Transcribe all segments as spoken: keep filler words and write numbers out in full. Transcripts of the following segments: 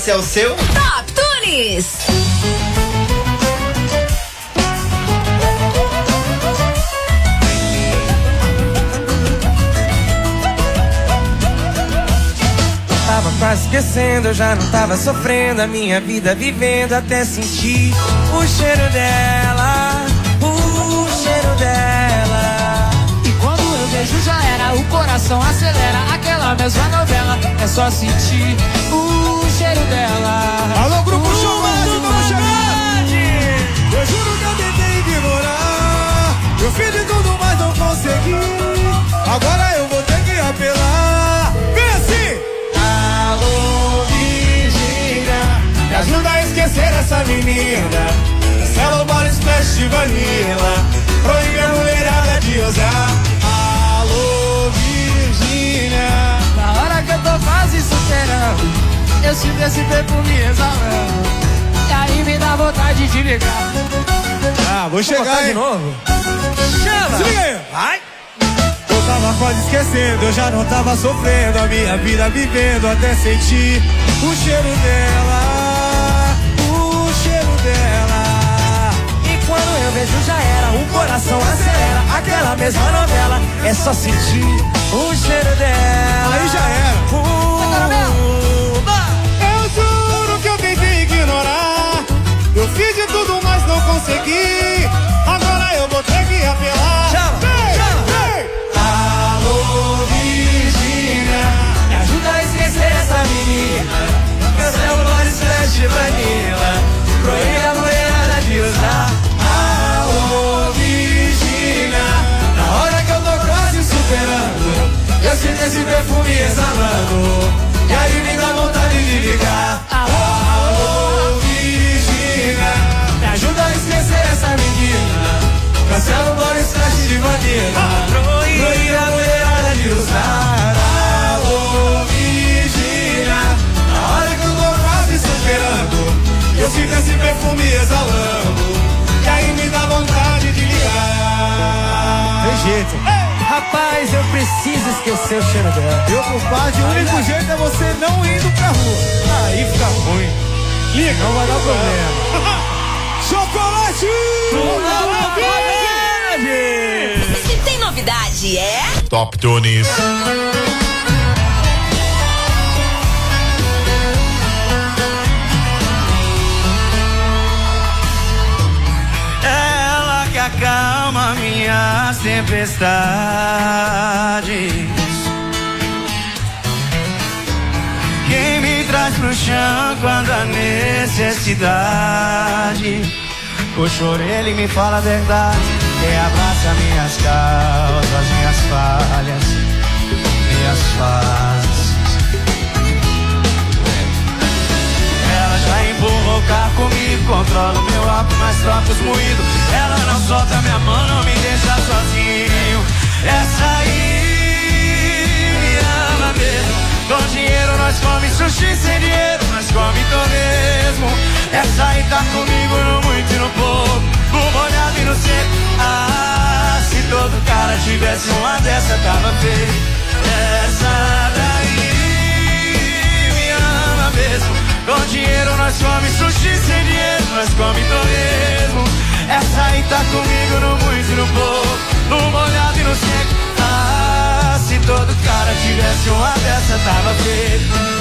esse é o seu Top Tunes. Tava quase esquecendo, eu já não tava sofrendo a minha vida vivendo até sentir o cheiro dela, o cheiro dela. E quando eu vejo já era, o coração acelera, aquela mesma novela, é só sentir o cheiro dela. Alô, Grupo Chumaço, vamos chegar! Eu juro que eu tentei ignorar, eu fiz de tudo, mas não consegui. Agora eu vou ter que apelar. Vem assim! Alô, Virgínia, me ajuda a esquecer essa menina. Cello, Body, Splash de Vanilla, proíbe a mulherada de usar. Alô, Virgínia, na hora que eu tô quase superando, eu sinto esse perfume exalando, e aí me dá vontade de ligar. Ah, vou chegar de hein? novo. Chama! Se liga aí! Vai! Eu tava quase esquecendo, eu já não tava sofrendo a minha vida vivendo até sentir o cheiro dela, o cheiro dela. E quando eu vejo já era, o coração acelera, aquela mesma novela, é só sentir o cheiro dela. Aí já era. Uh, eu juro que eu tentei ignorar, eu fiz de tudo, mas não consegui. Agora eu vou ter que apelar. Chama, vem, chama. vem. Alô, Virgínia, me ajuda a esquecer essa menina. Cancela o Body Splash de Vanilla, proíbe a mulherada de usar. alô, Virgínia, Na hora que eu tô quase superando, eu sinto esse perfume exalando, e aí me dá vontade de ligar. alô, Virgínia, Me ajuda a esquecer essa menina. Cancela o Body Splash de Vanilla, proíbe a mulherada de usar. alô, Virgínia, Na hora que eu tô quase superando, eu sinto esse perfume exalando, e aí me dá vontade de ligar. tem jeito. Rapaz, eu preciso esquecer o cheiro dela. Meu compadre, o único jeito é você não indo pra rua. Aí fica ruim. Liga, não vai dar problema. Chocolate! Se tem novidade, é Top Tunes. Ela que acalma minhas tempestades, quem me traz pro chão quando há necessidade. O choro ele me fala a verdade, quem abraça minhas causas, minhas falhas, minhas fases. Ela já empurrou o carro comigo, controla o meu álcool, mas troca os moídos. Ela não solta minha mão, não me deixa sozinho. Essa aí me ama mesmo. Com dinheiro nós come sushi, sem dinheiro nós come torresmo. Essa aí tá comigo no muito e no pouco, no molhado e no seco. Ah, se todo cara tivesse uma dessa tava feio. Essa daí me ama mesmo. Com dinheiro nós come sushi, sem dinheiro nós come torresmo. Essa aí tá comigo no muito e no pouco, no molhado e no seco. Ah, se todo cara tivesse uma dessa tava feio.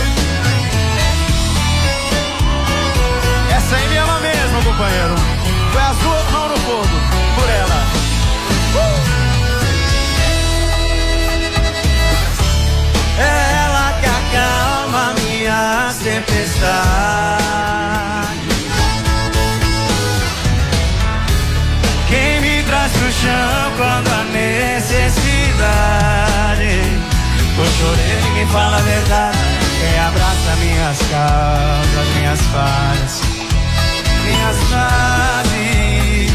Essa aí me ama mesmo, companheiro. Foi as duas mãos no fogo por ela. uh! Ela que acalma minhas tempestades, quem me traz pro chão quando há necessidade. O choro ele me fala a verdade, quem abraça minhas causas, minhas falhas, minhas fases.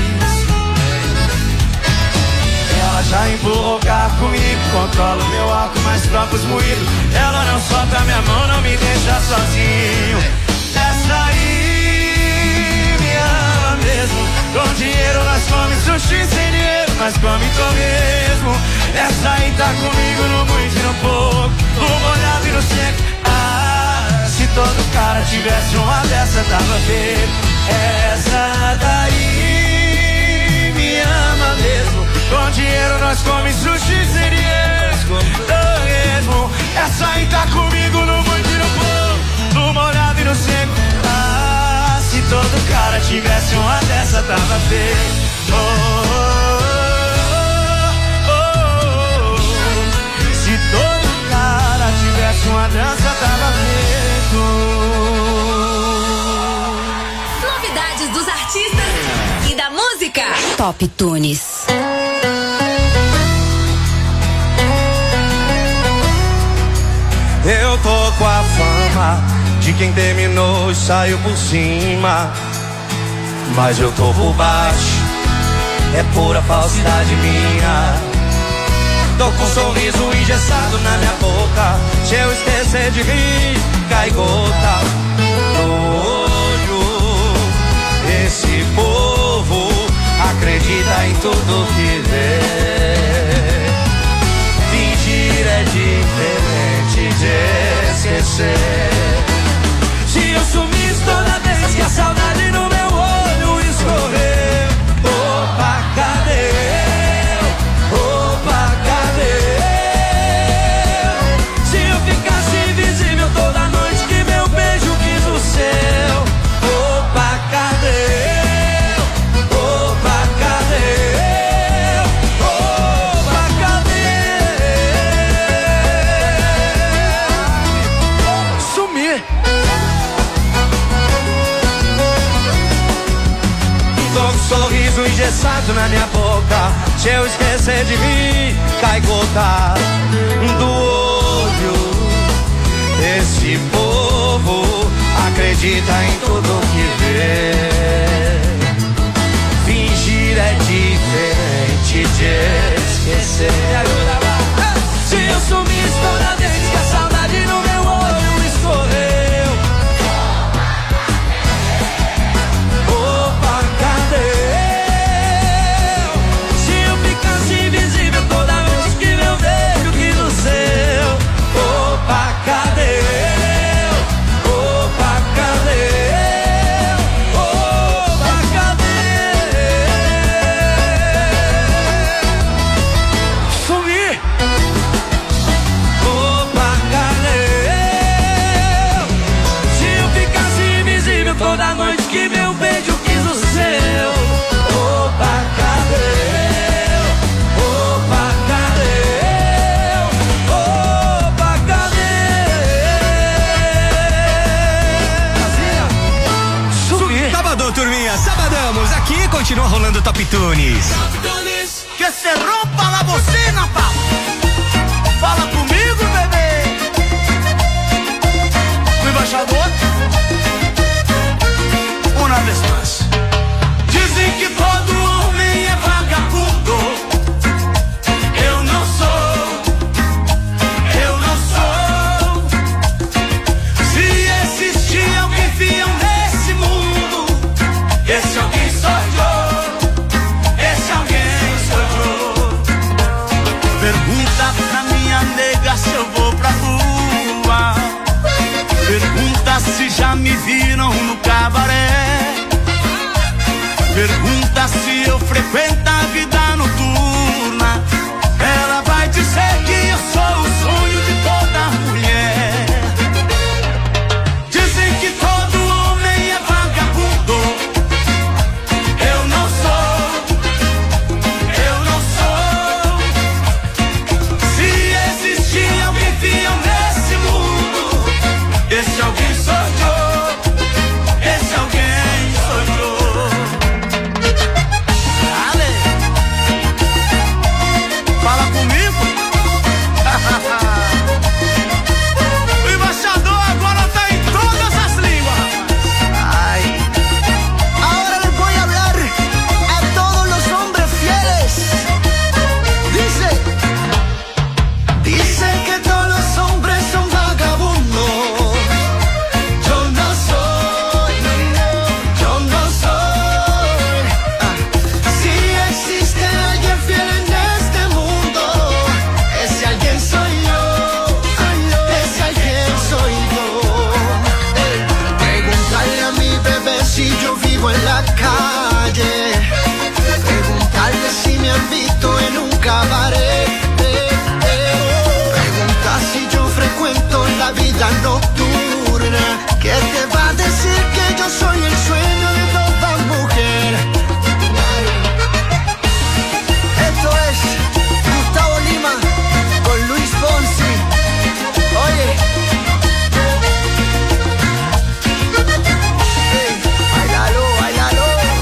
Ela já empurrou o carro comigo, controla o meu álcool, mas troca os moídos. Ela não solta minha mão, não me deixa sozinho. Essa aí me ama mesmo. Com dinheiro nós come sushi, sem dinheiro nós come torresmo. Essa aí tá comigo no muito e no pouco, no molhado e no seco. Ah, se todo cara tivesse uma dessa, tava feio. Essa daí me ama mesmo. Com dinheiro nós come sushi, seria mesmo. Essa aí tá comigo no muito e no pouco, no molhado e no seco. Ah, se todo cara tivesse uma dessa, tava feio. Oh, oh, oh, oh. Se todo cara tivesse uma dança, tava feito. Novidades dos artistas e da música. Top Tunes. Eu tô com a fama de quem terminou e saiu por cima, mas eu tô por baixo, é pura falsidade minha. Tô com um sorriso engessado na minha boca, se eu esquecer de rir, cai gota no olho. Esse povo acredita em tudo que vê. Fingir é diferente de esquecer. Se eu sumisse toda vez que a saudade no meu olho escorreu, opa, cadê eu? Opa, cadê eu? Se eu ficasse invisível toda noite que meu beijo quis o seu, opa, cadê eu? Opa, cadê eu? Opa, cadê eu? Sumir. Tô com um sorriso engessado na minha boca, se eu esquecer de rir, cai gota do olho. Esse povo acredita em tudo que vê. Fingir é diferente de esquecer. Se eu sumisse toda vez que a saudade no meu olho escorreu, opa, cadê eu? Se eu ficasse invisível toda vez que meu beijo quis o seu, opa, cadê eu? Opa, cadê eu? Opa, cadê eu? Sumir. Opa, cadê eu? Se eu ficasse invisível toda noite que meu beijo quis o seu, opa, cadê eu? Opa, cadê eu? Opa, cadê? Sumir. Sabadão, turminha, sabadamos. Aqui continua rolando Top Tunes. Que se rompa la bocina, pa. Fala comigo, bebê. O embaixador. Uma vez mais. Dizem que todo homem é vagabundo. Eu não sou. Eu não sou. Se existir alguém fiel nesse mundo, esse alguém sou eu. Esse alguém sou eu. Pergunta pra minha nega se eu vou pra rua. Pergunta se já me viram no cabaré. soy el sueño de toda mujer. Esto es Gustavo Lima con Luis Fonsi. Oye, hey, bailalo, bailalo.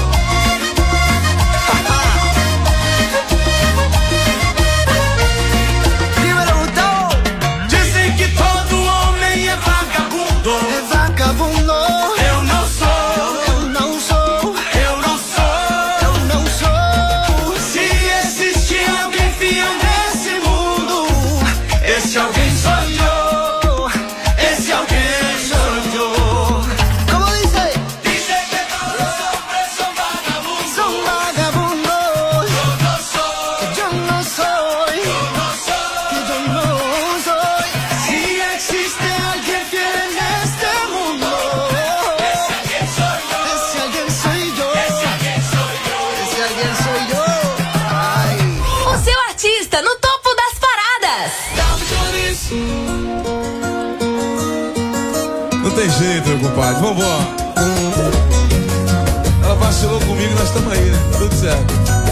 Dímelo, Gustavo. Dizem que todo homem é vagabundo. É vagabundo. Eu não sou. Eu não sou. Eu não sou. Eu não sou. Se existe alguém fiel nesse mundo, esse alguém sou eu. Esse alguém sou eu. ¿Cómo dice? Dizem que todos os hombres são vagabundos. Son vagabundos. Eu não sou. Yo no soy. Eu não sou. Que yo no soy. Se existe alguém fiel neste mundo, esse alguém sou eu. Ese alguien soy yo. Esse alguém sou eu. Ese alguien soy yo. Ay. O seu artista no topo das paradas. Não tem jeito, meu compadre. Vambora. Ela vacilou comigo e nós estamos aí, né? Tudo certo.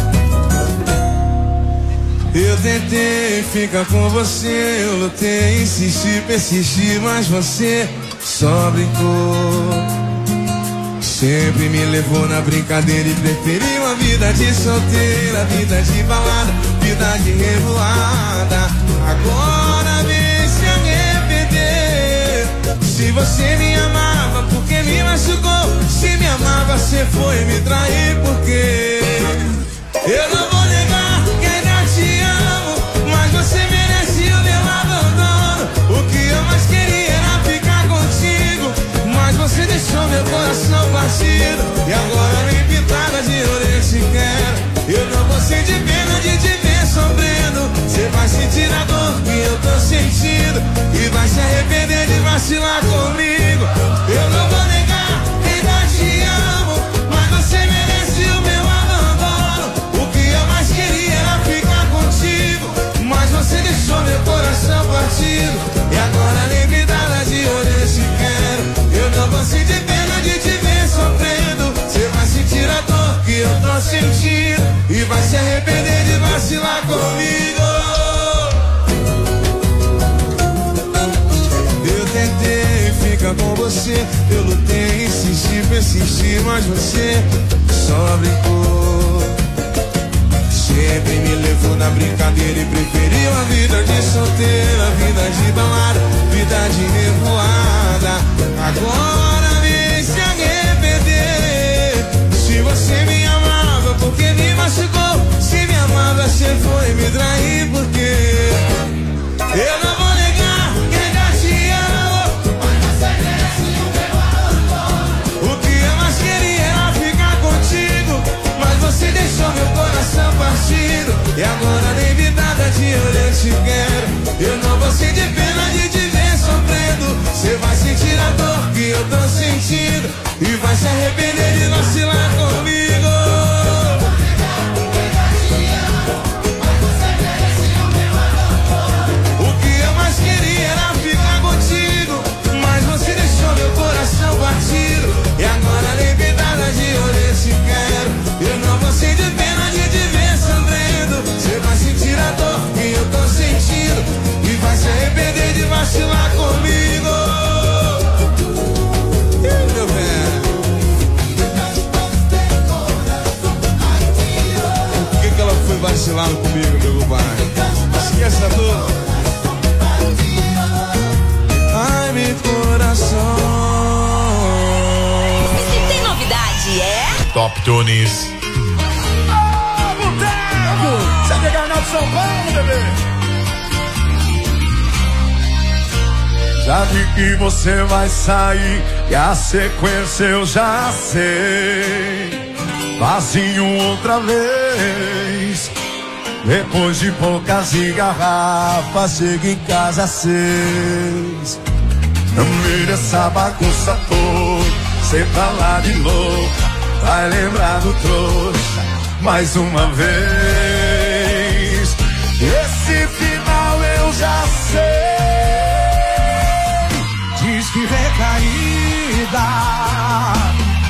Eu tentei ficar com você, eu lutei, insisti, persisti, mas você só brincou. Sempre me levou na brincadeira e preferiu a vida de solteira, vida de balada, vida de revoada. Agora vem se arrepender. Se você me amava, porque me machucou? Se me amava, você foi me trair, porque eu não vou negar que ainda te amo, mas você merece o meu abandono. O que eu mais queria era ficar contigo, mas você deixou meu coração partido. E agora nem pitada de orelha te quero. Eu não vou sentir pena de te ver sofrendo. Você vai sentir a dor que eu tô sentindo e vai se arrepender de vacilar comigo. Eu não vou negar, ainda te amo, mas você merece o meu abandono. O que eu mais queria era ficar contigo, mas você deixou meu coração partido. E agora nem pitada de orelha te quero. Eu não vou sentir pena de te ver sofrendo. Você vai sentir a dor que eu tô sentindo e vai se arrepender de vacilar comigo. Eu tentei ficar com você, eu lutei, insisti, persisti, mas você só brincou. Sempre me levou na brincadeira e preferiu a vida de solteira, vida de balada, vida de revoada. Agora vem se arrepender. Se você me amava, porque me machucou? Se me amava, você foi me trair, porque eu não vou negar que ainda te amo, mas você merece o meu abandono. O que eu mais queria era ficar contigo, mas você deixou meu coração partido. E agora nem vidada de olho eu te quero. Eu não vou sentir pena de te ver sofrendo. Você vai sentir a dor que eu tô sentindo e vai se arrepender de vacilar comigo. O que eu mais queria era ficar contigo, mas você deixou meu coração partido. E agora nem vidada de olho eu te quero. Eu não vou sentir pena de te ver sofrendo. Você vai sentir a dor que eu tô sentindo e vai se arrepender de vacilar comigo. Ih, meu velho. Por que que ela foi vacilar comigo, meu pai? Esqueça a dor. Ai, meu coração. Se tem novidade, é Top Tunes. Você quer ganhar de São Paulo, bebê? Já vi que você vai sair e a sequência eu já sei. Vazio outra vez. Depois de poucas garrafas, chega em casa às seis. Não mira essa bagunça toda, cê tá lá de novo. Vai lembrar do trouxa mais uma vez. Esse final eu já sei. Diz que recaída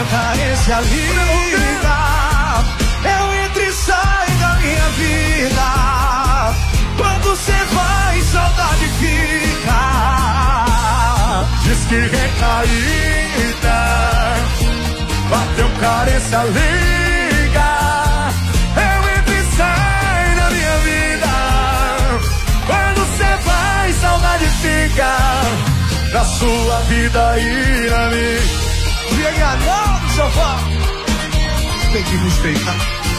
carência linda, eu entro e saio da minha vida. Quando cê vai, saudade fica. Diz que recaída, bateu carência liga, eu entro e saio da minha vida. Quando cê vai, saudade fica. Na sua vida e na minha. Diga não no sofá. Tem que respeitar.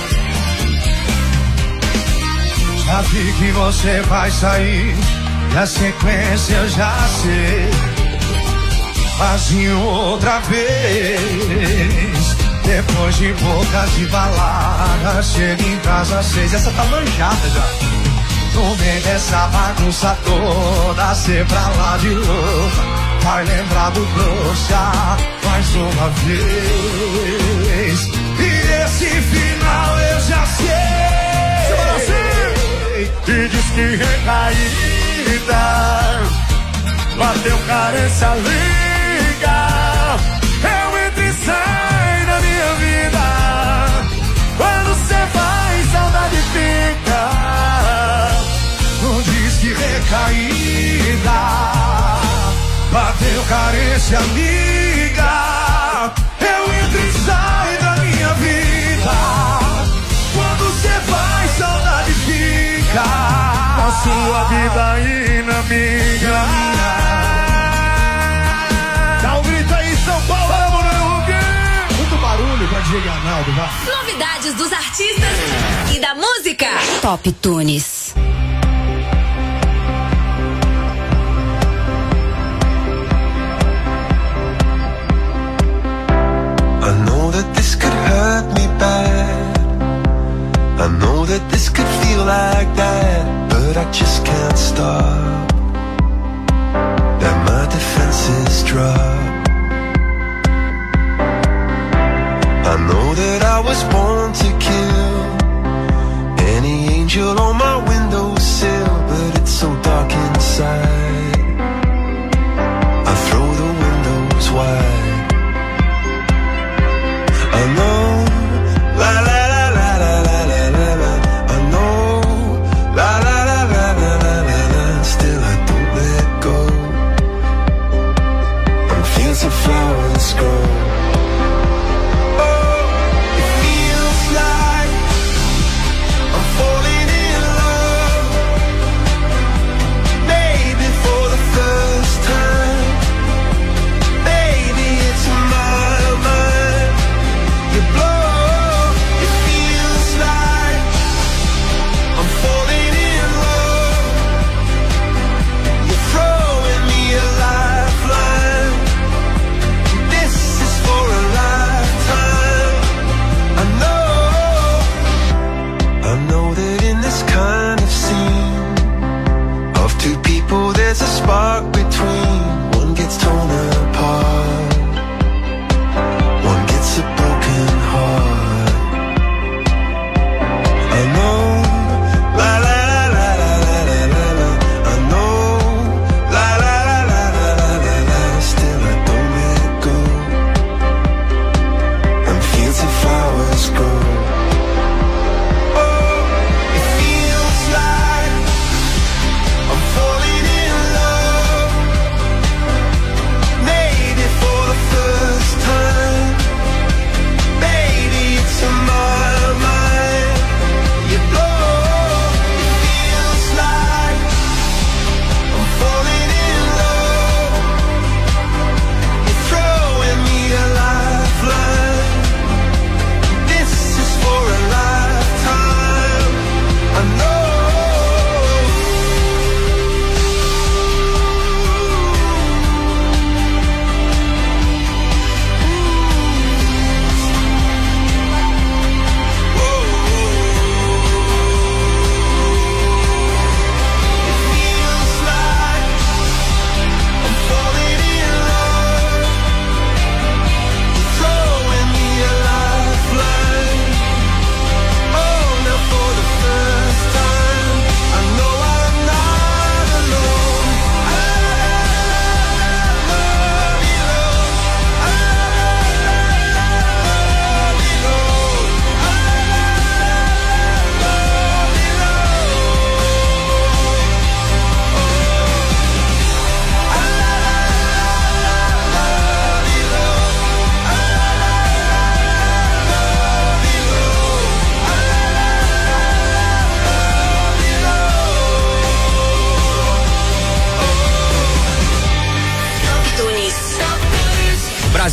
Já vi que você vai sair, na sequência eu já sei. Mas em outra vez, depois de boca de balada, chega em casa às seis. Essa tá manjada já. No meio dessa bagunça toda, cê pra lá de louca, vai lembrar do trouxa mais uma vez. E esse final eu já sei. E diz que recaída, bateu carência liga, eu entro e saio da minha vida. Quando cê vai, saudade fica. Não diz que recaída, bateu carência amiga, eu entro e saio da minha vida. Quando cê vai, saudade fica. Na sua vida e na minha. Dá um grito aí, São Paulo, vamos no muito barulho pra Diego Arnaldo, vá. Novidades dos artistas e da música. Top Tunes. I know that this could hurt me bad. I know that this could feel like that, but I just can't stop. That my defenses drop. I know that I was born to kill any angel on my windowsill, but it's so dark inside. I throw the windows wide. I know, la la la la la la la la la. I know, la la la la la la la la. Still I don't let go. And fields of flowers grow. Oh, it feels like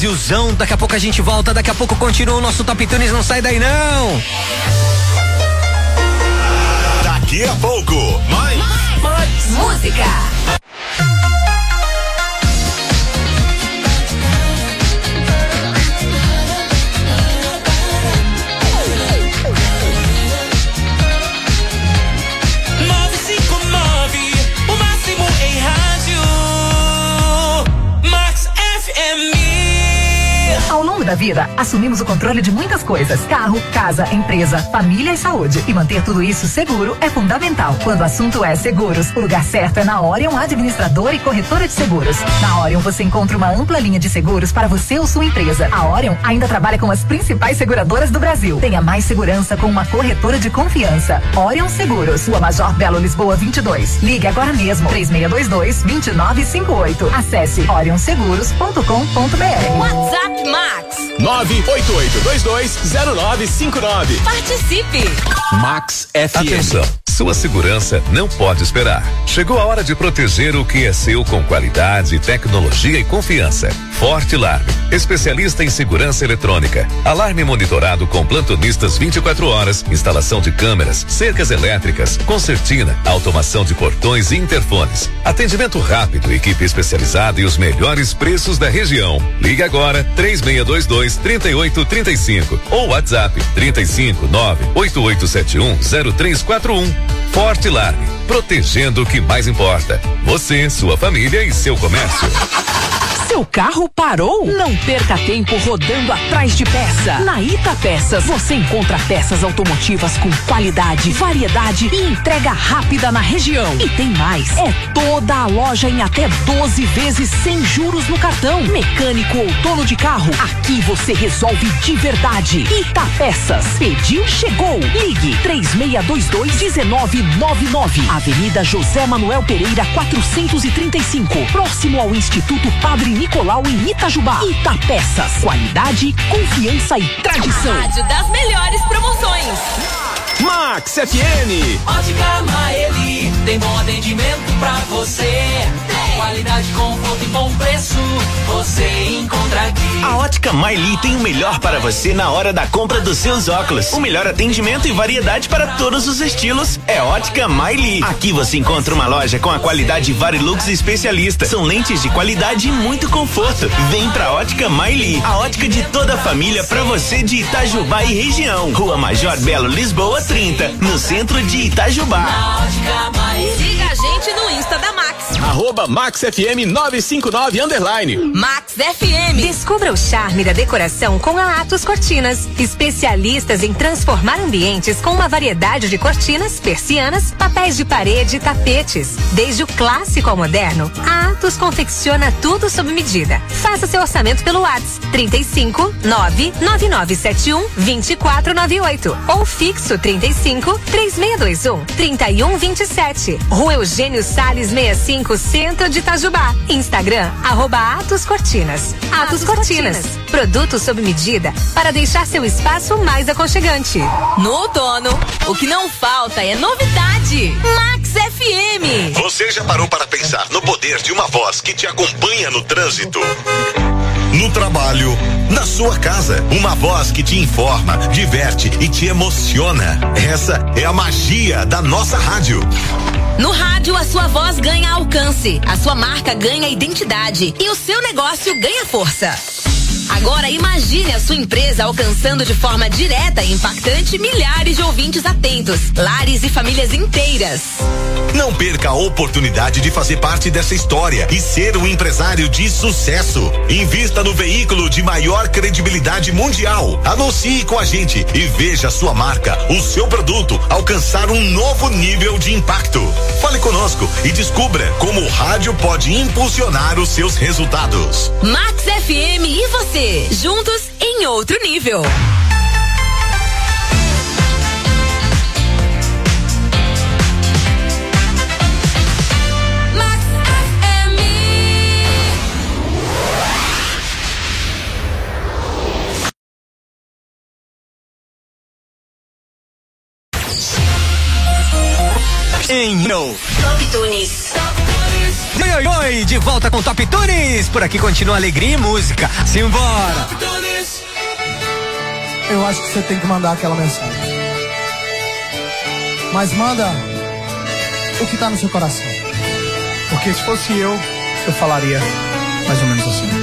Brasilzão. Daqui a pouco a gente volta, daqui a pouco continua o nosso Top Tunes, não sai daí não. Daqui a pouco, mais, mais, mais música. Ao longo da vida, assumimos o controle de muitas coisas: carro, casa, empresa, família e saúde. E manter tudo isso seguro é fundamental. Quando o assunto é seguros, o lugar certo é na Orion Administradora e Corretora de Seguros. Na Orion você encontra uma ampla linha de seguros para você ou sua empresa. A Orion ainda trabalha com as principais seguradoras do Brasil. Tenha mais segurança com uma corretora de confiança. Orion Seguros, Rua Major Belo Lisboa vinte e dois. Ligue agora mesmo, três seis dois dois, dois nove cinco oito. Acesse orion seguros ponto com ponto b r. WhatsApp Max nove oito oito dois dois zero nove cinco nove. Participe. Max F M. Atenção, sua segurança não pode esperar. Chegou a hora de proteger o que é seu com qualidade, tecnologia e confiança. Forte Alarme, especialista em segurança eletrônica. Alarme monitorado com plantonistas vinte e quatro horas, instalação de câmeras, cercas elétricas, concertina, automação de portões e interfones. Atendimento rápido, equipe especializada e os melhores preços da região. Ligue agora três seis dois dois, três oito três cinco ou WhatsApp trinta e cinco, nove oito oito sete um, zero três quatro um. Forte Alarme, protegendo o que mais importa: você, sua família e seu comércio. Seu carro parou? Não perca tempo rodando atrás de peça. Na Ita Peças você encontra peças automotivas com qualidade, variedade e entrega rápida na região. E tem mais, é toda a loja em até doze vezes sem juros no cartão. Mecânico ou dono de carro, aqui você resolve de verdade. Ita Peças, pediu, chegou. Ligue três seis dois dois, um nove nove nove. Avenida José Manuel Pereira quatrocentos e trinta e cinco, próximo ao Instituto Padre Nicolau em Itajubá. Itapeças, qualidade, confiança e tradição. Rádio das melhores promoções. Max F M. Ótica Maeli, tem bom atendimento pra você. Qualidade, conforto e bom preço, você encontra aqui. A Ótica Maeli tem o melhor para você na hora da compra dos seus óculos. O melhor atendimento e variedade para todos os estilos é Ótica Maeli. Aqui você encontra uma loja com a qualidade Varilux especialista. São lentes de qualidade e muito conforto. Vem pra Ótica Maeli, a ótica de toda a família pra você de Itajubá e região. Rua Major Belo Lisboa trinta, no centro de Itajubá. Siga a gente no Insta da Max. Arroba Max F M nove cinco nove underline. Max F M. Descubra o charme da decoração com a Atos Cortinas. Especialistas em transformar ambientes com uma variedade de cortinas, persianas, papéis de parede e tapetes. Desde o clássico ao moderno, a Atos confecciona tudo sob medida. Faça seu orçamento pelo WhatsApp trinta e cinco, nove nove nove sete um, dois quatro nove oito ou fixo trinta e cinco, três seis dois um, três um dois sete. Rua Eugênio Salles sessenta e cinco, Centro de Itajubá. Instagram, arroba Atos Cortinas. Atos, Atos Cortinas. Cortinas. Produtos sob medida para deixar seu espaço mais aconchegante. No outono, o que não falta é novidade. Max F M. Você já parou para pensar no poder de uma voz que te acompanha no trânsito? No trabalho, na sua casa, uma voz que te informa, diverte e te emociona. Essa é a magia da nossa rádio. No rádio, a sua voz ganha alcance, a sua marca ganha identidade e o seu negócio ganha força. Agora imagine a sua empresa alcançando de forma direta e impactante milhares de ouvintes atentos, lares e famílias inteiras. Não perca a oportunidade de fazer parte dessa história e ser um empresário de sucesso. Invista no veículo de maior credibilidade mundial. Anuncie com a gente e veja a sua marca, o seu produto alcançar um novo nível de impacto. Fale conosco e descubra como o rádio pode impulsionar os seus resultados. Max F M e você, juntos em outro nível. Em no Top Tunes. Oi, oi, oi, de volta com Top Tunes. Por aqui continua alegria e música. Simbora. Eu acho que você tem que mandar aquela mensagem. Mas manda o que tá no seu coração. Porque se fosse eu, eu falaria mais ou menos assim.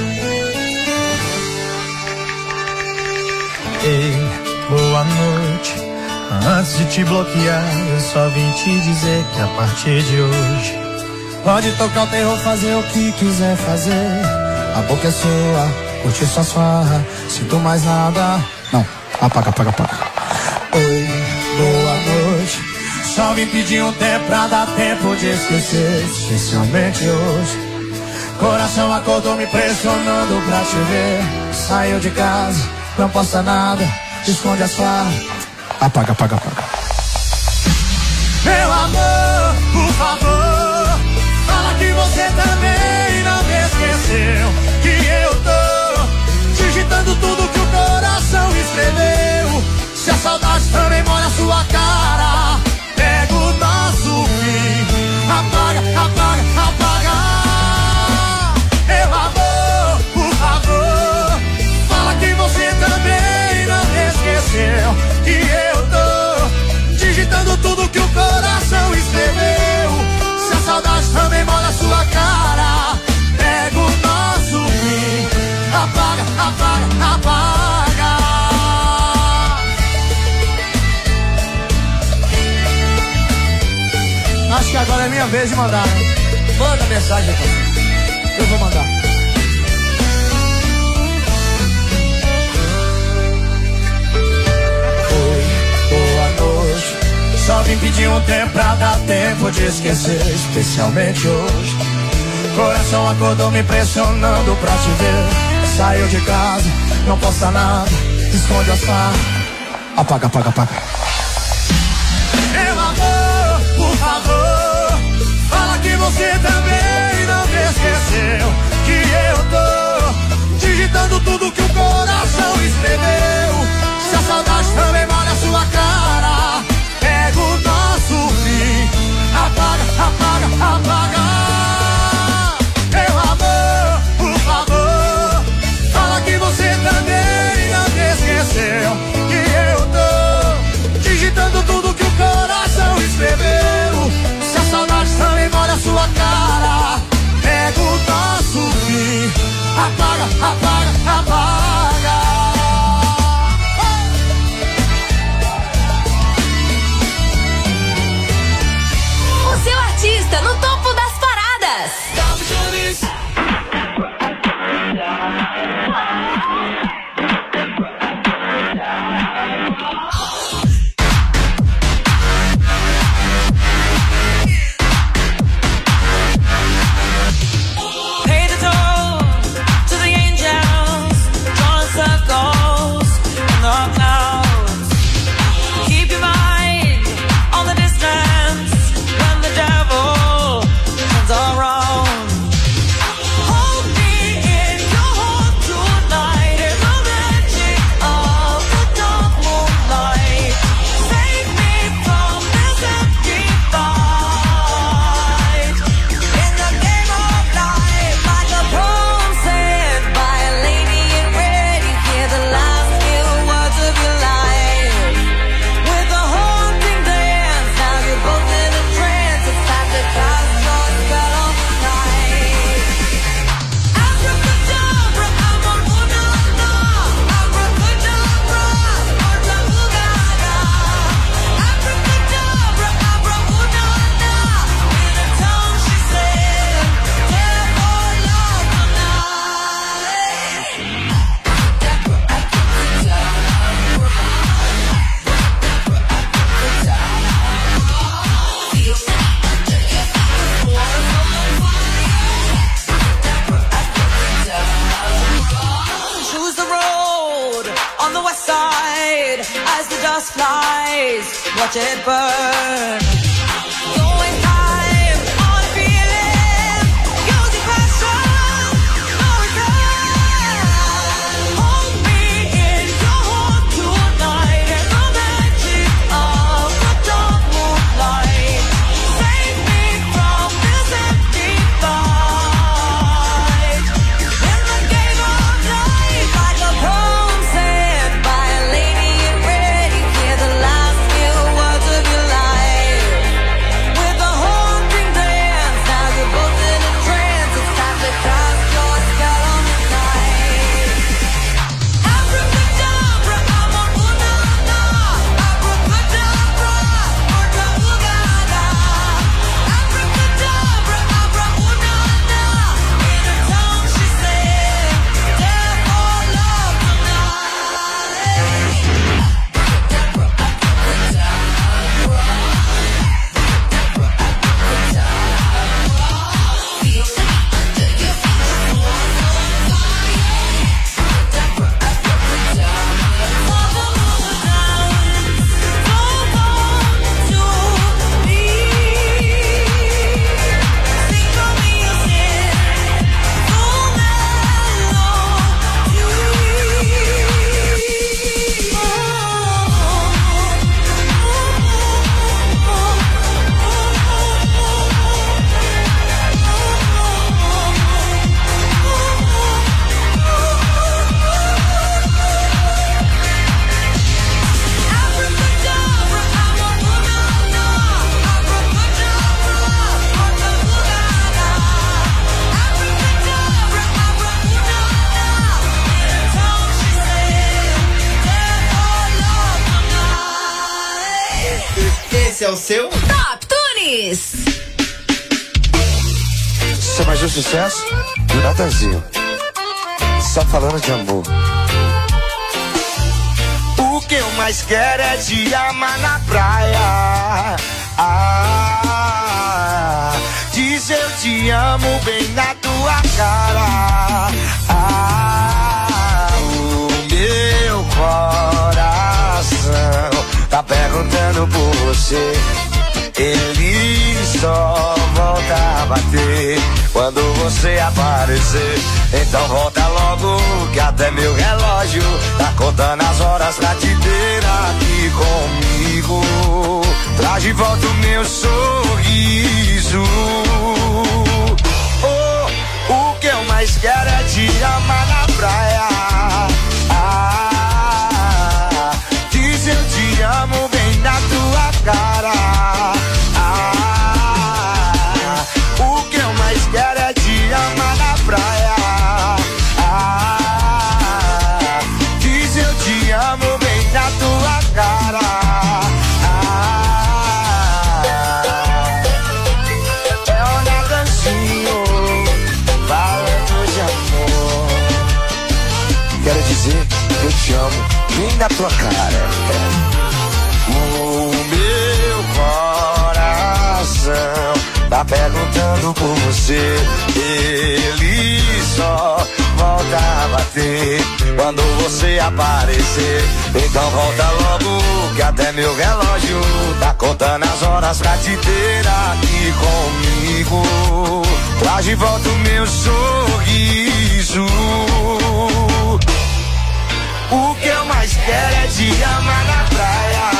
Ei, boa noite. Antes de te bloquear, eu só vim te dizer que a partir de hoje pode tocar o terror, fazer o que quiser fazer. A boca é sua, curtir suas farras. Sinto mais nada. Não, apaga, apaga, apaga. Oi, boa noite. Só vim pedir um tempo pra dar tempo de esquecer. Especialmente hoje. Coração acordou me pressionando pra te ver. Saiu de casa, não posta nada, esconde as farras. Apaga, apaga, apaga. Meu amor, por favor, fala que você também não me esqueceu. Que eu tô digitando tudo que o coração escreveu. Se a saudade também molha a sua cara, pega o nosso fim. Apaga, apaga, apaga. Meu amor, por favor, fala que você também não me esqueceu. Que eu tô digitando tudo que o coração escreveu. Se a saudade também molha a sua cara, pega o nosso fim. Apaga, apaga, apaga. Acho que agora é minha vez de mandar, né? Manda mensagem aqui. Eu vou mandar. Só vim pedir um tempo pra dar tempo de esquecer. Especialmente hoje. Coração acordou me pressionando pra te ver. Saiu de casa, não posta nada, esconde as farras. Apaga, apaga, apaga. Meu amor, por favor, fala que você também não me esqueceu. Que eu tô digitando tudo que o coração escreveu. Se a saudade também molha a sua cara, pega o nosso fim. Apaga, apaga, apaga. Meu amor, por favor, fala que você também não me esqueceu. Que eu tô digitando tudo que o coração escreveu. Se a saudade também molha a sua cara, pega o nosso fim. Apaga, apaga, apaga. Seu artista no topo das paradas. Pay the toll to the angels, drawing circles in the clouds. Keep your mind on the distance. The devil turns around. Hold me in your heart tonight. In the magic of the dark moonlight. Save me from this empty fight. In the game of life, like a poem said by a lady in red. You hear the last few words of your life. With a haunting dance, now you're both in a trance. It's time to cast your spell on the night. Abracadabra, amarunana. Abracadabra, abracadabra. Abracadabra, amarunana. In a tone she said, tell for love tonight. Choose the road on the west side as the dust flies. Watch it burn. Don't waste time on feeling. Use your passion. No return. Hold me in your heart tonight. In the magic of the dark moonlight. Save me from this empty thought. o seu? Top Tunes! Isso é mais um sucesso do Natanzinho. Só falando de amor. O que eu mais quero é te amar na praia. Ah, diz eu te amo bem na tua cara. Ah, o meu coração tá perguntando por você. Ele só volta a bater quando você aparecer. Então volta logo que até meu relógio tá contando as horas pra te ter aqui comigo. Traz de volta o meu sorriso. Oh, o que eu mais quero é te amar na praia. Ah, diz eu te amo bem na tua cara. Quero é te amar na praia. Ah, diz eu te amo bem na tua cara. Ah, é o Natanzinho falando de amor. Quero dizer que eu te amo bem na tua cara. O meu coração tá perguntando por você. Ele só volta a bater quando você aparecer. Então volta logo que até meu relógio tá contando as horas pra te ter aqui comigo. Traz de volta o meu sorriso. O que eu mais quero é te amar na praia.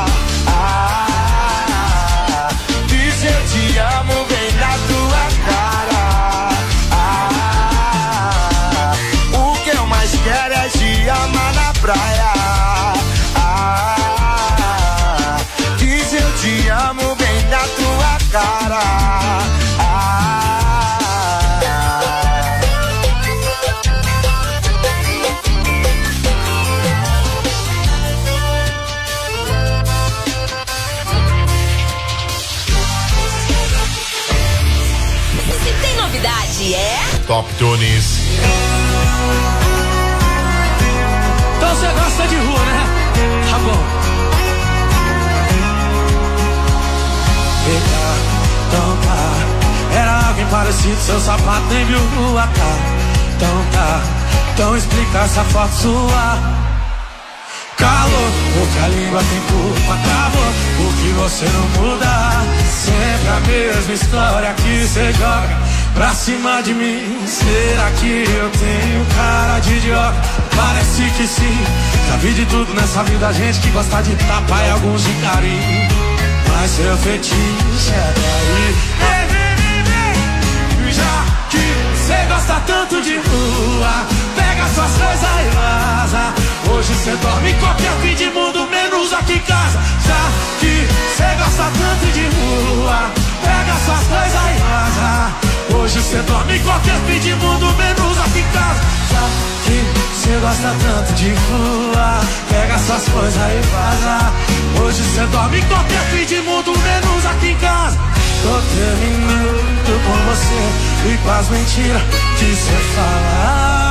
Eu te amo bem na tua cara. Ah, o que eu mais quero é te amar na praia. Ah, diz eu te amo bem na tua cara. É Top Tunes. Então você gosta de rua, né? Tá bom. Eita, então tá. Era alguém parecido, seu sapato nem viu rua, tá? Então tá. Então explica essa foto sua. Calor, porque a língua tem culpa, travou. O que você não muda. Sempre a mesma história que você joga pra cima de mim. Será que eu tenho cara de idiota? Parece que sim. Já vi de tudo nessa vida, gente que gosta de tapa e alguns de carinho. Mas seu fetiche é daí. Vem, vem, vem, vem. Já que cê gosta tanto de rua, pega suas coisas e vaza. Hoje cê dorme em qualquer fim de mundo, menos aqui em casa. Já que cê gosta tanto de rua, pega suas coisas e vaza. Hoje cê dorme em qualquer fim de mundo, menos aqui em casa. Já que cê gosta tanto de rua, pega suas coisas e vaza. Hoje cê dorme em qualquer fim de mundo, menos aqui em casa. Tô terminando com você e com as mentiras que cê fala.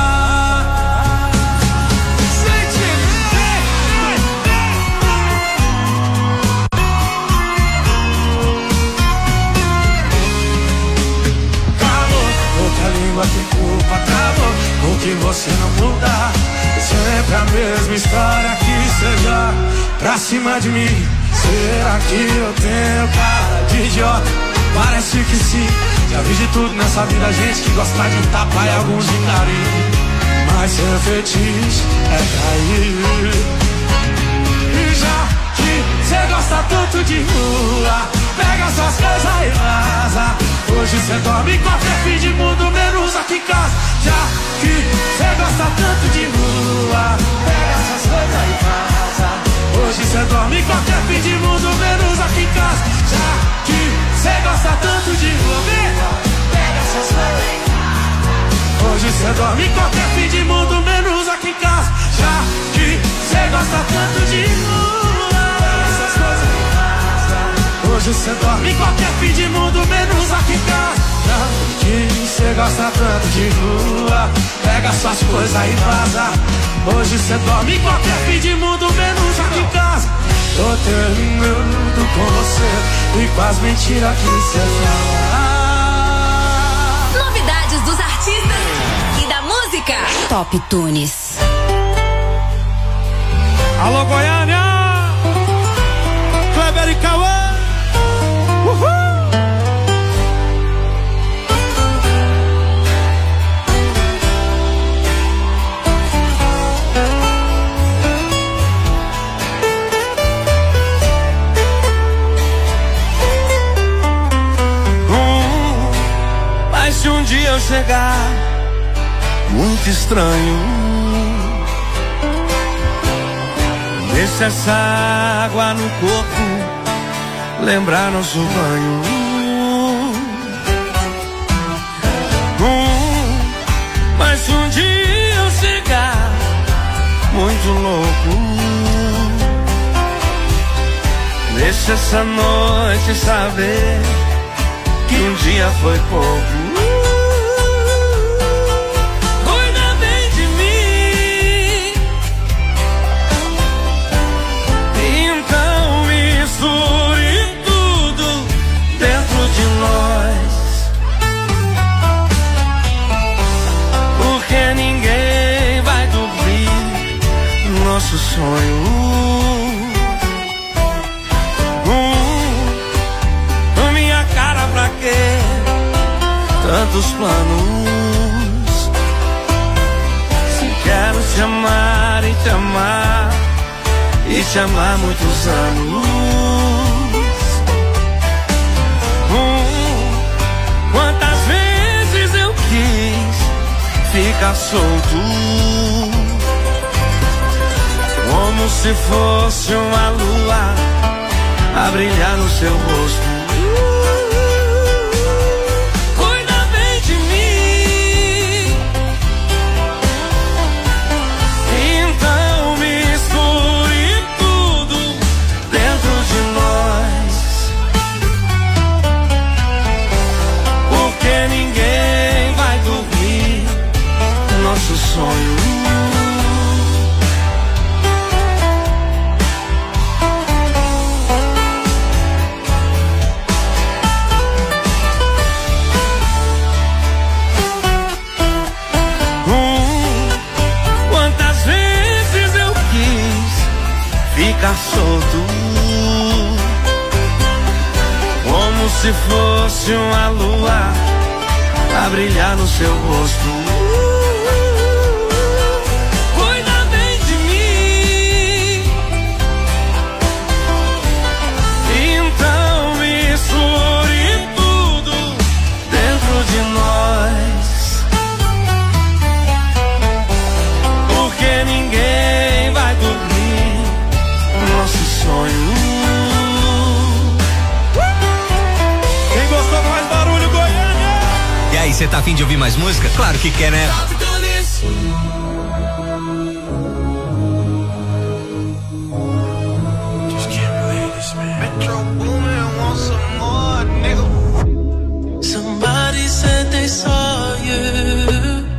A língua tem culpa, acabou. O que você não muda. Sempre a mesma história que cê joga pra cima de mim. Será que eu tenho cara de idiota? Parece que sim. Já vi de tudo nessa vida, gente que gosta de tapa e alguns de carinho. Mas seu fetiche é cair. E já que cê gosta tanto de rua, pega suas coisas e vaza. Hoje cê dorme em qualquer fim de mundo, menos aqui em casa. Já que cê gosta tanto de rua, pega suas coisas e vaza. Hoje cê dorme em qualquer fim de mundo, menos aqui em casa. Já que cê gosta tanto de rua, pega suas coisas e vaza. Hoje cê dorme em qualquer fim de mundo, menos aqui em casa. Já que cê gosta tanto de rua, pega suas coisas e vaza. Hoje cê dorme em qualquer fim de mundo, menos aqui em casa. Que cê gosta tanto de rua, pega suas coisas e vaza. Hoje cê dorme em qualquer fim de mundo, menos aqui em casa. Tô terminando com você e com as mentiras que cê fala. Novidades dos artistas e da música. Top Tunes. Alô Goiânia, Kleber e Cauã. Uhul. Hum, mas se um dia eu chegar muito estranho, deixa essa água no corpo lembrar nosso banho. Hum, mas se um dia eu chegar muito louco, deixa essa noite saber que um dia foi pouco. Nosso sonho. Hum, minha cara, pra quê? Tantos planos. Se quero te amar e te amar e te amar muitos anos. Hum, quantas vezes eu quis ficar solto, como se fosse uma lua a brilhar no seu rosto. Cuida bem de mim, então misture tudo dentro de nós, porque ninguém vai dormir nosso sonho. Ficar solto, como se fosse uma lua a brilhar no seu rosto. Cuida bem de mim, então misture tudo dentro de nós, porque ninguém vai dormir nosso sonho. Quem gostou, mais barulho, Goiânia! E aí, você tá afim de ouvir mais música? Claro que quer, né? Somebody said they saw you.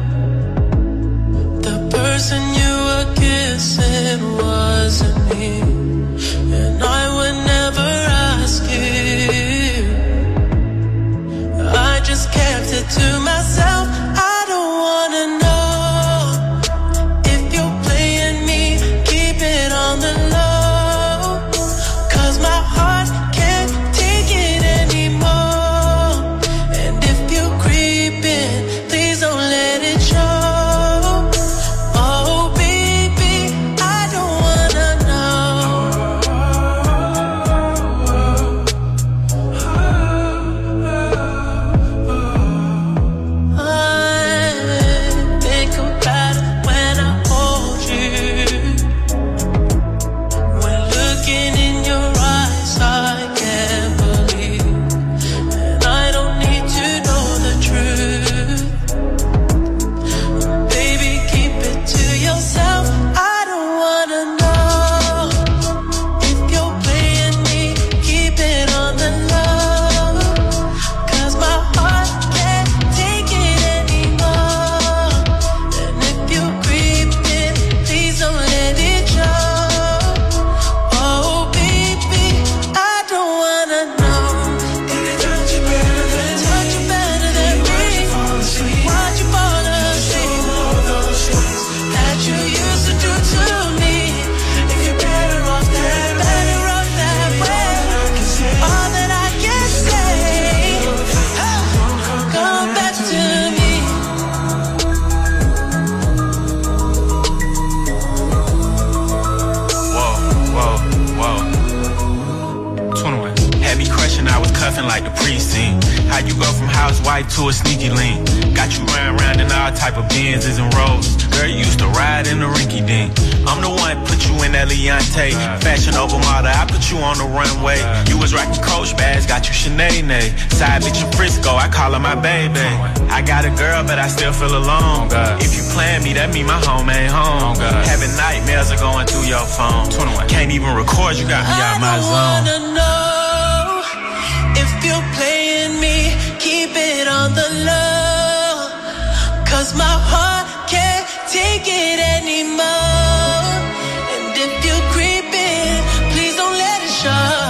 The person you were kissing wasn't me. And I would never ask you. I just kept it to myself. I don't wanna know. nothing like the precinct. How you go from housewife to a sneaky link. Got you round round in all type of Benzes and Rolls. Girl, you used to ride in the rinky dink. I'm the one put you in that Leontay. Fashion over model, I put you on the runway. You was rocking Coach bags, got you Sinead. Side bitch in Frisco, I call her my baby. I got a girl, but I still feel alone. If you plan me, that mean my home ain't home. Having nightmares are going through your phone. Can't even record, you got me out my zone. I wanna know if you're playing me, keep it on the low. Cause my heart can't take it anymore. And if you're creeping, please don't let it show.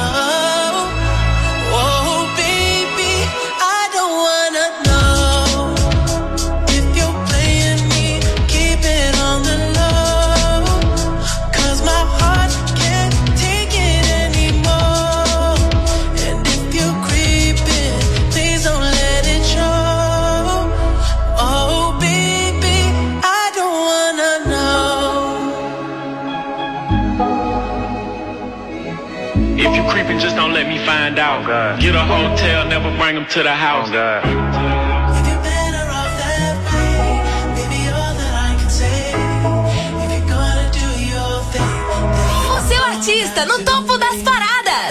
Just don't let me find out. Oh, get a hotel, never bring them to the house. Oh, o seu artista no topo das paradas.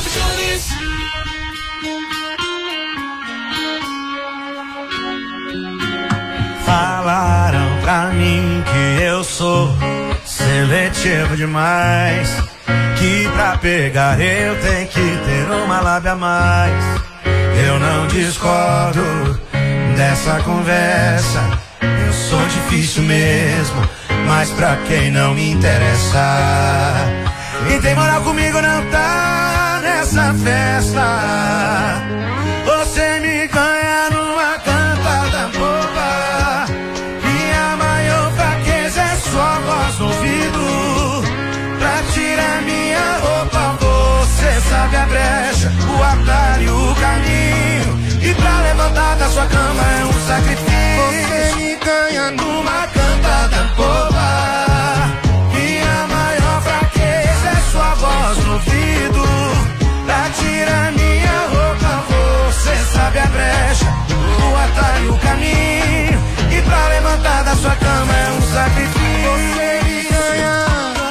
Falaram pra mim que eu sou seletivo demais, que pra pegar eu tenho que ter uma lábia a mais. Eu não discordo dessa conversa, eu sou difícil mesmo, mas pra quem não me interessa. E tem moral comigo não tá nessa festa. Você me ganha numa cantada boba, e a maior fraqueza é sua voz no ouvido. Pra tirar minha roupa, você sabe a brecha, o atalho, o caminho. E pra levantar da sua cama é um sacrifício. Você me ganha numa cantada boba, e a maior fraqueza é sua voz no ouvido. Pra tirar minha roupa, você sabe a brecha, o atalho, o caminho. E pra levantar da sua cama é um sacrifício. Você me ganha.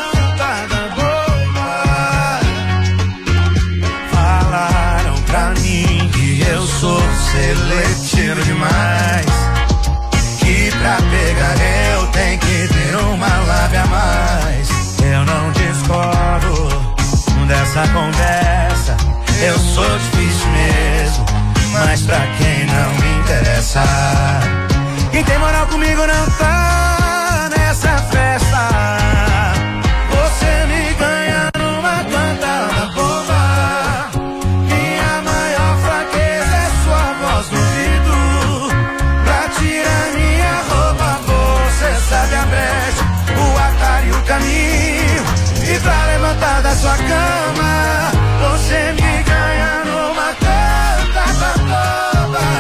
Eu sou seletivo demais, que pra pegar eu tenho que ter uma lábia a mais. Eu não discordo dessa conversa, eu sou difícil mesmo, mas pra quem não me interessa. Quem tem moral comigo não tá nessa festa. Você me ganha numa cantada boba, e a maior fraqueza é sua voz no ouvido. Pra tirar minha roupa, você sabe a brecha, o atalho e o caminho. E pra levantar da sua cama, você me ganha numa cantada boba.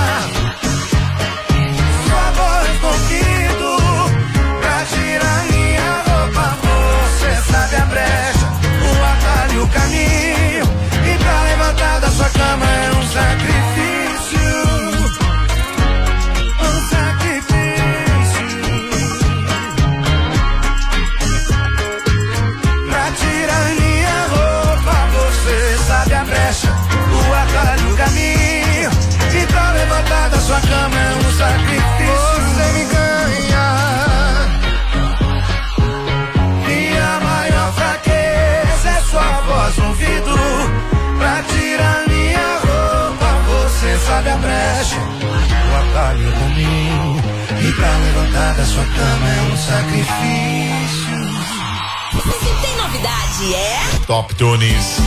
Sua voz no ouvido, pra tirar minha roupa, você sabe a brecha, o atalho e o caminho. E pra levantar da sua cama é um sacrifício, um sacrifício. Pra tirar minha roupa, você sabe a brecha, o atalho e o caminho. E pra levantar da sua cama é um sacrifício. Você me ganha, e a maior fraqueza é sua voz no ouvido. Pra tirar minha roupa, você sabe a brecha, o atalho e o caminho. E pra levantar da sua cama é um sacrifício. Se tem novidade, é Top Tunes.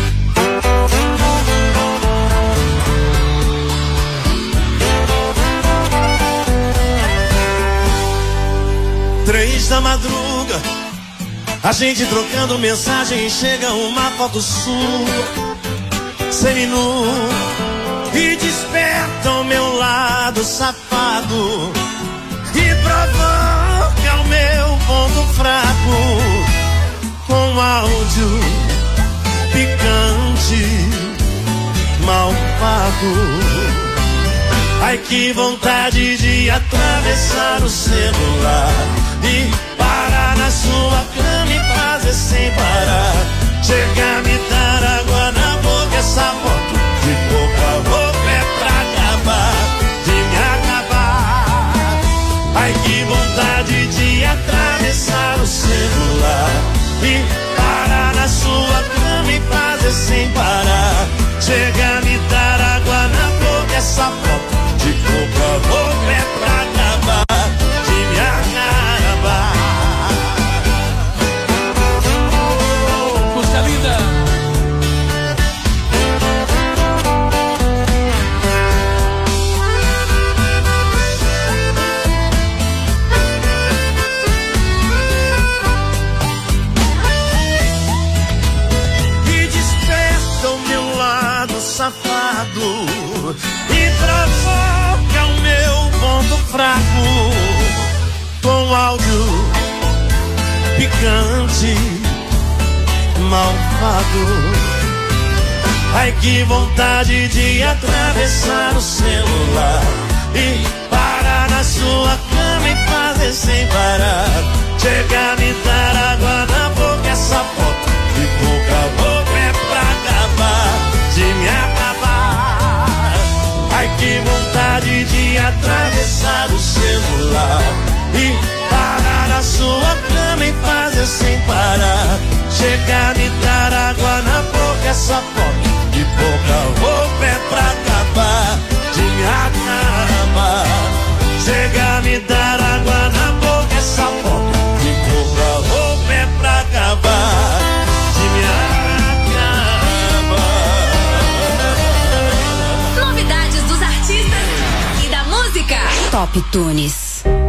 Três da madruga, a gente trocando mensagem, chega uma foto sua, seminu, e desperta o meu lado safado, e provoca o meu ponto fraco, com áudio picante, mal Ai, que vontade de atravessar o celular e parar na sua cama e fazer sem parar. Chegar, me dar água na boca, essa foto de pouca roupa é pra acabar, de me acabar. Ai, que vontade de atravessar o celular e parar na sua cama e fazer sem parar. Chegar, me dar água na boca, essa foto de pouca roupa é pra acabar, de me acabar. Puxa vida! E desperta o meu lado safado e provoca o meu ponto fraco com áudio picante, malvado. Ai, que vontade de atravessar o celular e parar na sua cama e fazer sem parar. Chegar, me dar água na boca, essa foto de pouca boca é pra acabar, de me acabar. Ai, que vontade de atravessar o celular e parar na sua cama e fazer sem parar. Chegar, me dar água na boca, essa foto de pouca roupa é pra acabar, de me acabar. Chegar, me dar água na boca, essa foto de pouca roupa é pra acabar, de me acabar. Novidades dos artistas e da música. Top Tunes.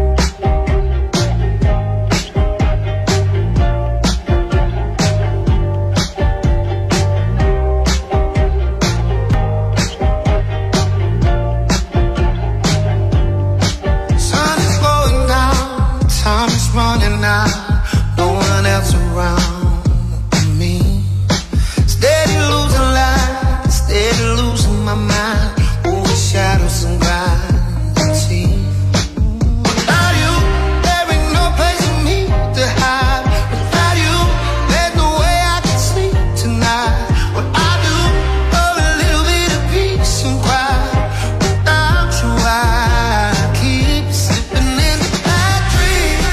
Running out, no one else around me. Steady losing light, steady losing my mind. Over shadows and gravity. Without you, there ain't no place for me to hide. Without you, there's no way I can sleep tonight. What I do, oh, a little bit of peace and quiet. Without you, I keep slipping in the bad dreams.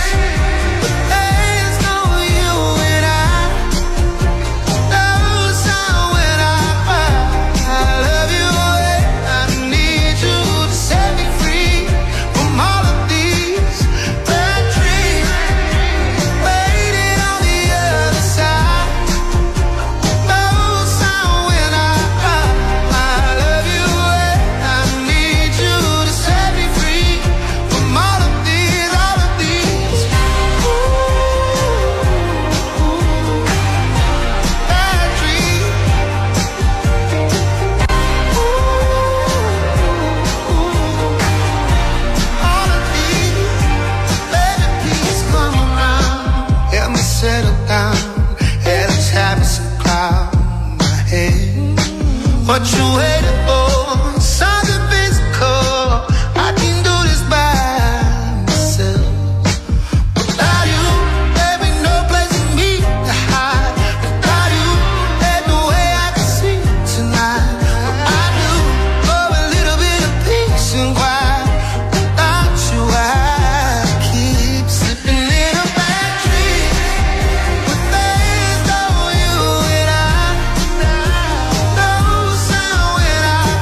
What you waiting for? Something physical. I can do this by myself. Without you, there ain't no place for me to hide. Without you, there's no way I can sleep tonight. What I do, oh, a little bit of peace and quiet. Without you, I keep slipping in a bad dream. But there's no you and I. No sound when I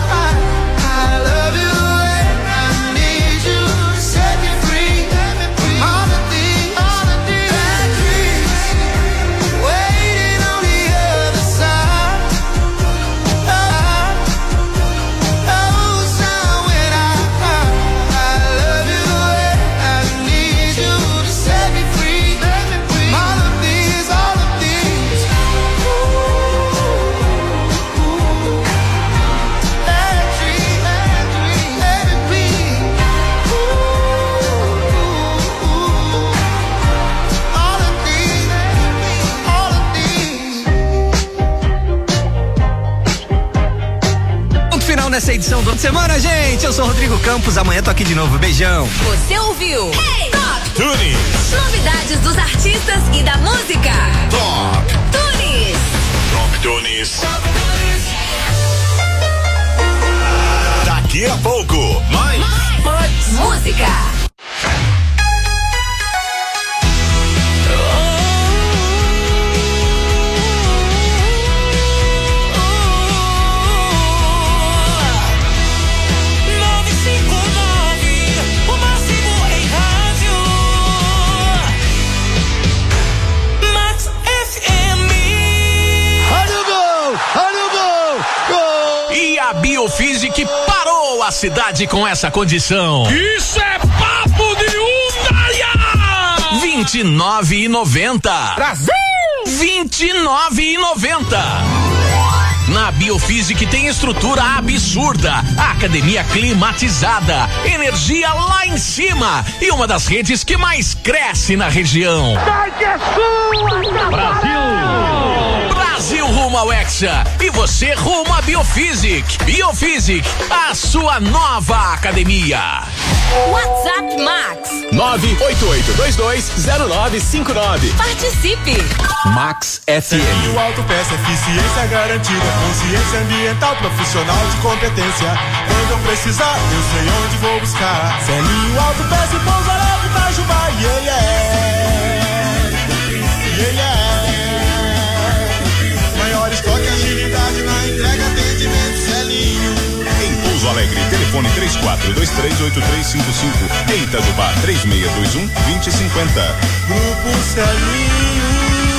essa edição do Semana, gente. Eu sou o Rodrigo Campos, amanhã tô aqui de novo. Beijão. Você ouviu? Hey, Top Tunes. Novidades dos artistas e da música. Top Tunes. Top Tunes. Daqui a pouco, mais, mais música. A Biofísic parou a cidade com essa condição. Isso é papo de Undaia! vinte e nove e noventa. Brasil! vinte e nove e noventa. Na Biofísic tem estrutura absurda, academia climatizada, energia lá em cima e uma das redes que mais cresce na região. Brasil! Brasil rumo ao Hexa e você rumo à Biofísic. Biofísic, a sua nova academia. WhatsApp Max nove oito oito dois dois zero nove cinco nove. Participe. Max F M. O Autopeça, eficiência garantida, consciência ambiental, profissional de competência. Quando eu precisar, eu sei onde vou buscar. Celinho Autopeça e Pouso Alegre, Itajubá, e ele é, e ele é. Maior estoque, agilidade na entrega, atendimento, Celinho. Em Pouso Alegre, telefone três quatro dois três oito três cinco cinco. Em Itajubá, três seis dois um dois zero cinco zero. Grupo Celinho.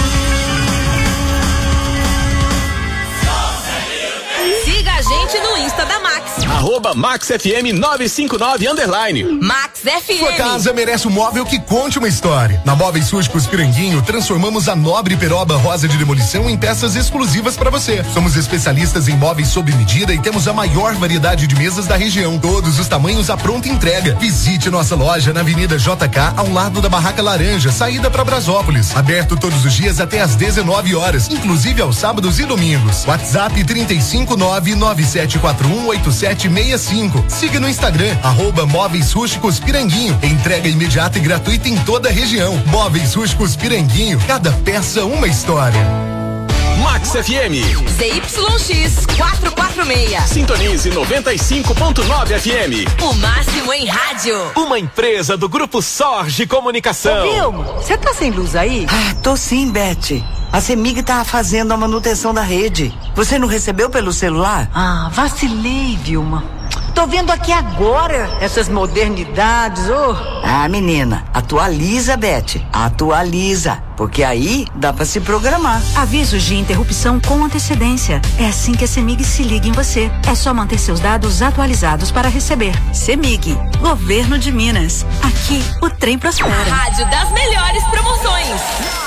Siga a gente no Insta da Max. Arroba Max F M nove cinco nove underline. Max F M. Sua casa merece um móvel que conte uma história. Na Móveis Rústicos Piranguinho, transformamos a nobre peroba rosa de demolição em peças exclusivas para você. Somos especialistas em móveis sob medida e temos a maior variedade de mesas da região. Todos os tamanhos à pronta entrega. Visite nossa loja na Avenida J K, ao lado da Barraca Laranja, saída para Brasópolis. Aberto todos os dias até às dezenove horas, inclusive aos sábados e domingos. WhatsApp trinta e cinco nove nove sete quatro um oito sete seis cinco. Siga no Instagram, arroba Móveis Rústicos Piranguinho. Entrega imediata e gratuita em toda a região. Móveis Rústicos Piranguinho, cada peça uma história. Max F M. Z Y X quatrocentos e quarenta e seis. Sintonize noventa e cinco ponto nove F M. O máximo em rádio. Uma empresa do Grupo Sorge Comunicação. Ô, Vilma, você tá sem luz aí? Ah, tô sim, Beth. A CEMIG tá fazendo a manutenção da rede. Você não recebeu pelo celular? Ah, vacilei, Vilma. Tô vendo aqui agora essas modernidades, ô. Oh. Ah, menina, atualiza, Beth. Atualiza. Porque aí dá pra se programar. Avisos de interrupção com antecedência. É assim que a CEMIG se liga em você. É só manter seus dados atualizados para receber. CEMIG, Governo de Minas. Aqui o trem prospera. A rádio das melhores promoções.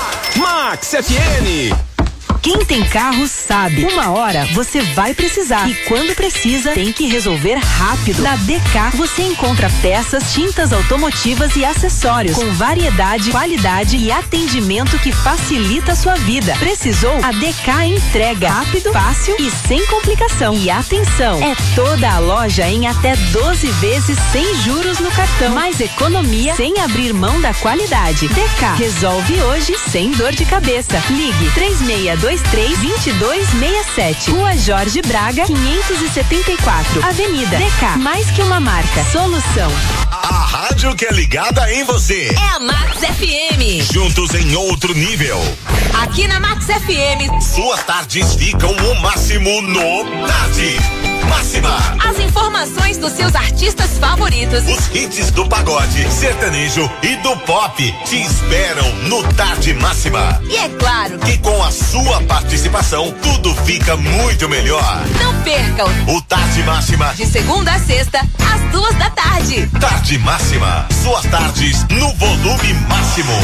Max F M. Quem tem carro sabe. Uma hora você vai precisar. E quando precisa, tem que resolver rápido. Na D K você encontra peças, tintas automotivas e acessórios com variedade, qualidade e atendimento que facilita a sua vida. Precisou? A D K entrega rápido, fácil e sem complicação. E atenção, é toda a loja em até doze vezes sem juros no cartão. Mais economia sem abrir mão da qualidade. D K resolve hoje sem dor de cabeça. Ligue três seis dois três, dois dois seis sete. Rua Jorge Braga, quinhentos e setenta e quatro. Avenida D K. Mais que uma marca. Solução. A rádio que é ligada em você. É a Max F M. Juntos em outro nível. Aqui na Max F M. Suas tardes ficam o máximo no Tarde Máxima. As informações dos seus artistas favoritos. Os hits do pagode, sertanejo e do pop te esperam no Tarde Máxima. E é claro que com a sua participação tudo fica muito melhor. Não percam o Tarde Máxima de segunda a sexta às duas da tarde. Tarde Máxima, suas tardes no volume máximo.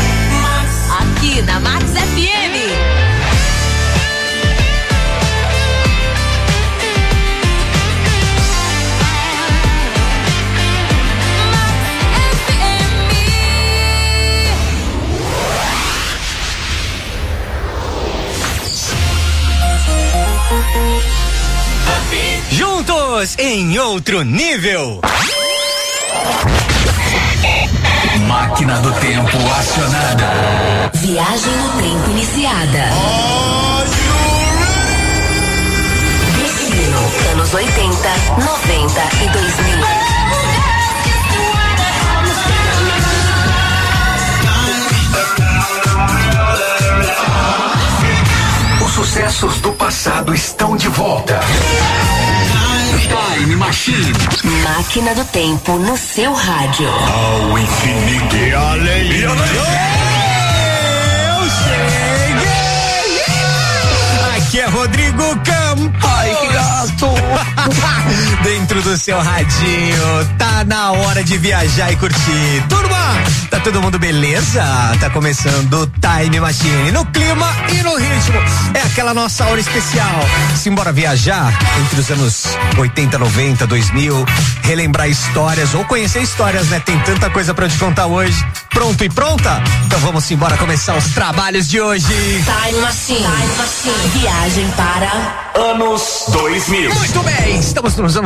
Aqui na Max F M. Juntos juntos em outro nível. Máquina do tempo acionada. Viagem no tempo iniciada. Destino, anos oitenta, noventa e dois mil. Os sucessos do passado estão de volta. Time Machine. Máquina do tempo no seu rádio. Ao infinito e além. Eu cheguei. Aqui é Rodrigo Campos. Ai, que gato. Dentro do seu radinho. Tá na hora de viajar e curtir. Turma, tá todo mundo beleza? Tá começando o Time Machine. No clima e no ritmo. É aquela nossa hora especial. Simbora viajar entre os anos oitenta, noventa, dois mil. Relembrar histórias ou conhecer histórias, né? Tem tanta coisa pra eu te contar hoje. Pronto e pronta? Então vamos embora começar os trabalhos de hoje. Time Machine. Time Machine. Viagem para anos dois mil. Muito bem, estamos nos anos